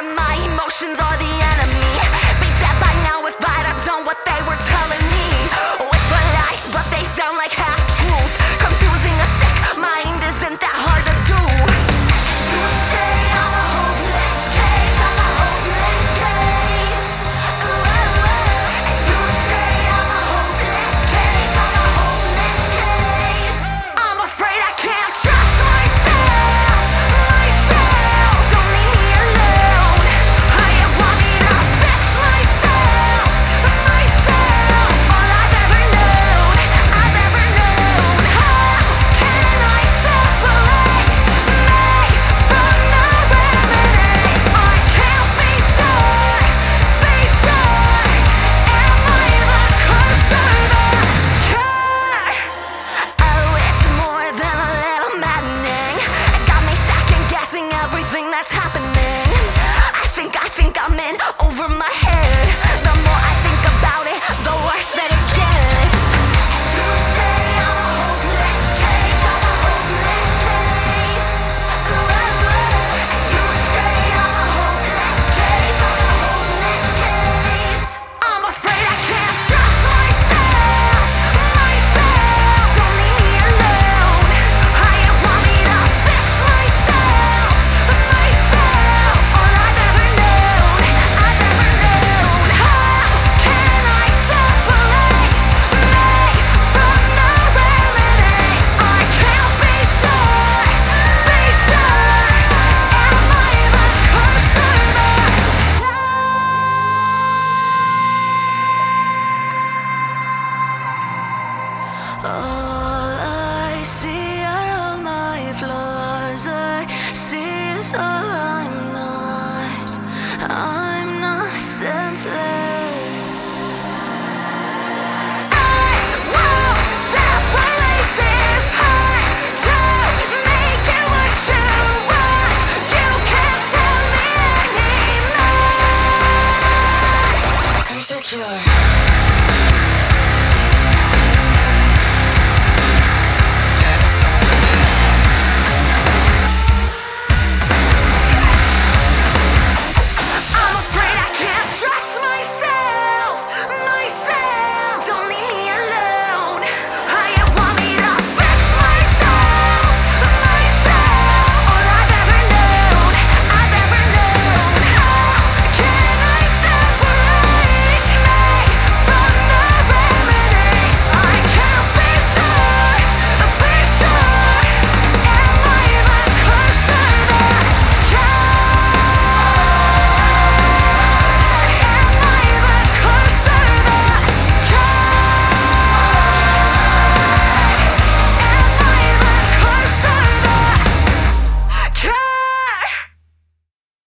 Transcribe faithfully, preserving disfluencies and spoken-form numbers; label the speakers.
Speaker 1: that my emotions are the enemy. Be dead by now if I'd have done what they were telling me. Whisper lies, but they sound like half-truths. Confusing a sick mind isn't that hard to do. You say I'm a hopeless case, I'm a hopeless case. Ooh, ooh, ooh. And you say I'm a hopeless case, I'm a hopeless case. I'm afraid I can't trust myself, myself. Don't leave me alone. How you want me to fix myself, myself? All I've ever known, I've ever known. How can I separate me from the remedy? I can't be sure, be sure. Am I the curse or the cure? Oh, it's more than a little maddening. It got me second guessing everything that's happening. I think, I think I'm in over my head. The more I think about it, the worse that it gets. You say I'm a hopeless case, I'm a hopeless case. Ooh, ooh, ooh. And you say I'm a hopeless case, I'm a hopeless case. I'm afraid I can't trust myself, myself. Don't leave me alone. How you want me to fix myself, myself? All I've ever known, I've ever known. How can I separate me from the remedy? I can't be sure, be sure. Am I the curse or the all I see are all my flaws. I see is all I'm not. I'm not senseless. I won't separate this heart to make it what you want. You can't tell me anymore. Insecure.